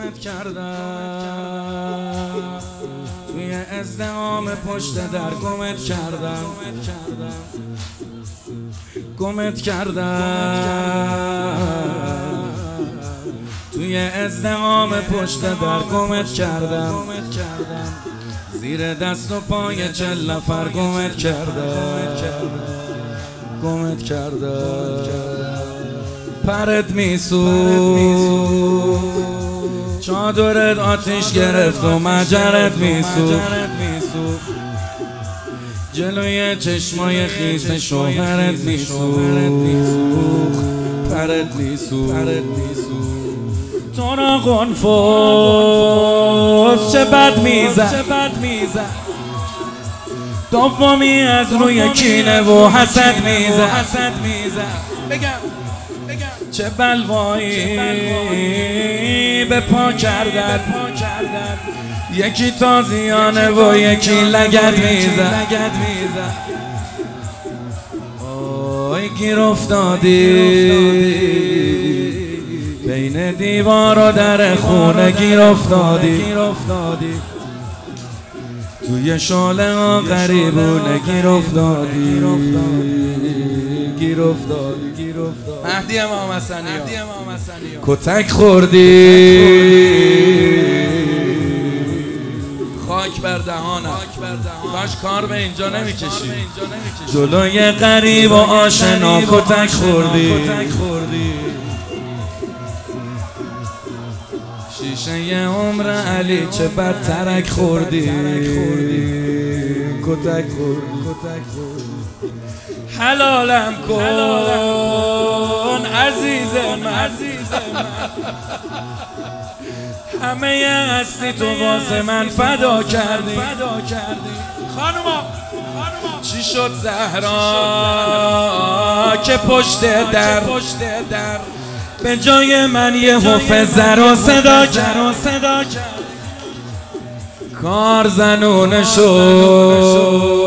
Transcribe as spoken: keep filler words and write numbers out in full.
گمت کردم، توی ازدحام پشت در گمت کردم، گمت کردم، توی ازدحام پشت در گمت کردم، زیر دست و پای چل نفر گمت کردم، گمت کردم. پرت میسوخت، چادرت آتیش گرفت و مجرت میسوخت، جلوی چشمای خیس شوهرت میسوخت، پرت میسوخت. تو را قنفذ چه بد میزد، دومی از روی کینه و حسد میزد، چه بلوایی به پا کردن، یکی تازیانه و یکی لگد میزد. آی گیر افتادی بین دیوار و در خونه، گیر افتادی توی شعله ها غریبونه، گیر افتادی گیر افتادی گیر افتادی. مهدی امام حسنی کتک خوردی، خاک بر دهانم، کاش کار به اینجا نمیکشی، جلوی غریب و آشنا کتک خوردی، شیشه عمر علی چه بد ترک خوردی، کتک خوردی. حلالم کن عزیز من، همه هستی تو واسه من فدا کردی. خانوما چی شد زهرا که پشت در به جای من یه حفظه رو صدا کرد، کار زنونه شد